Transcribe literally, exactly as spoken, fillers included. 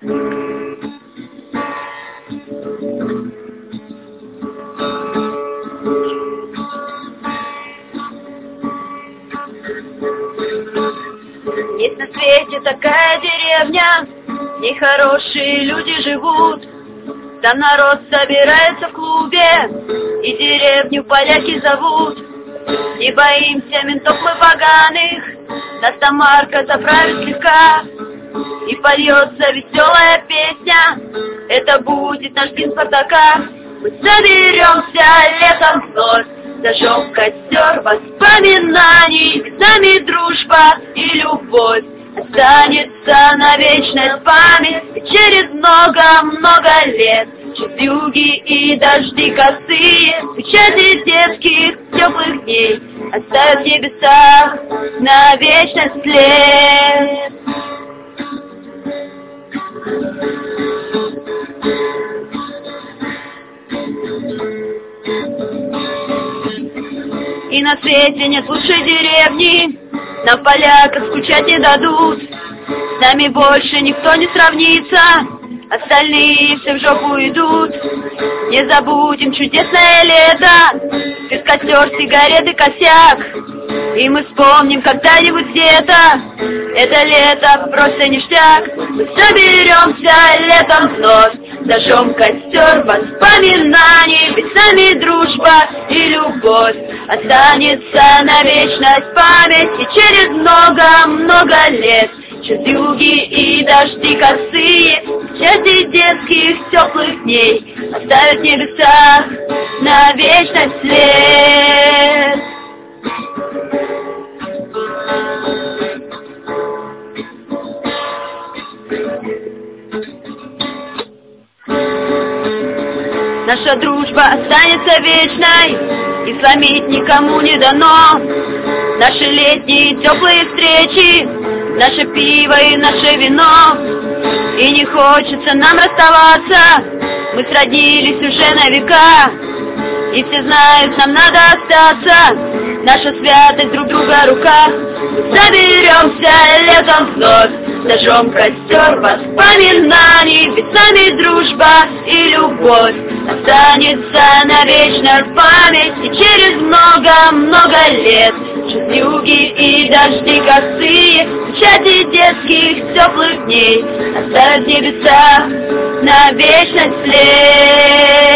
Есть на свете такая деревня, в ней хорошие люди живут. Там народ собирается в клубе, и деревню поляки зовут. Не боимся ментов мы поганых, нас Тамарка заправит слегка, и польется веселая песня, это будет наш гимн Спартака. Мы соберемся летом вновь, зажжем костер воспоминаний, с нами дружба и любовь останется на вечной память. И через много-много лет, через вьюги и дожди косые, печати детских теплых дней оставят в небесах на вечный след. И на свете нет лучшей деревни, нам поляков скучать не дадут. С нами больше никто не сравнится, остальные все в жопу идут. Не забудем чудесное лето, без костер, сигареты, косяк. И мы вспомним когда-нибудь где-то это лето просто ништяк. Мы соберемся летом вновь, зажжем костер воспоминаний, ведь с нами дружба и любовь останется на вечность память. И через много-много лет, через вьюги и дожди косые, части детских теплых дней оставят в небесах на вечность след. Наша дружба останется вечной, и сломить никому не дано. Наши летние теплые встречи, наше пиво и наше вино. И не хочется нам расставаться, мы сроднились уже на века. И все знают, нам надо остаться, наша святость друг друга рука. Мы соберемся летом вновь, зажжем костер воспоминаний, ведь с нами дружба и любовь останется на вечной память. И через много-много лет, через вьюги и дожди косые, печати детских теплых дней оставят в небесах на вечность след.